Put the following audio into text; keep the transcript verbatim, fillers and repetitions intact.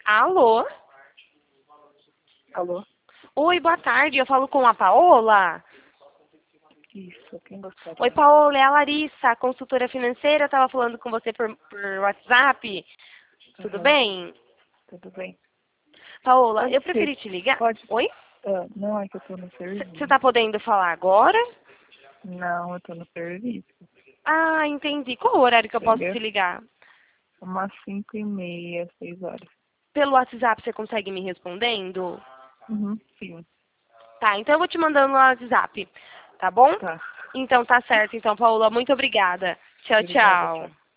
Alô? Alô? Oi, boa tarde. Eu falo com a Paola. Isso, quem gostaria? Oi, Paola, é a Larissa, consultora financeira. Eu tava falando com você por, por WhatsApp. Tudo Aham, bem? tudo bem. Paola, Pode eu ser, preferi te ligar. pode. Oi? Ah, não, é que eu tô no Você serviço. tá podendo falar agora? Não, eu tô no serviço, Ah, entendi. Qual o horário que eu posso entendeu? te ligar? Umas cinco e meia, seis horas. Pelo WhatsApp você consegue me respondendo? Uhum, sim, Tá, então eu vou te mandando no WhatsApp. Tá bom? tá. Então tá certo. Então, Paola, muito obrigada. Tchau, Obrigada, tchau. tchau.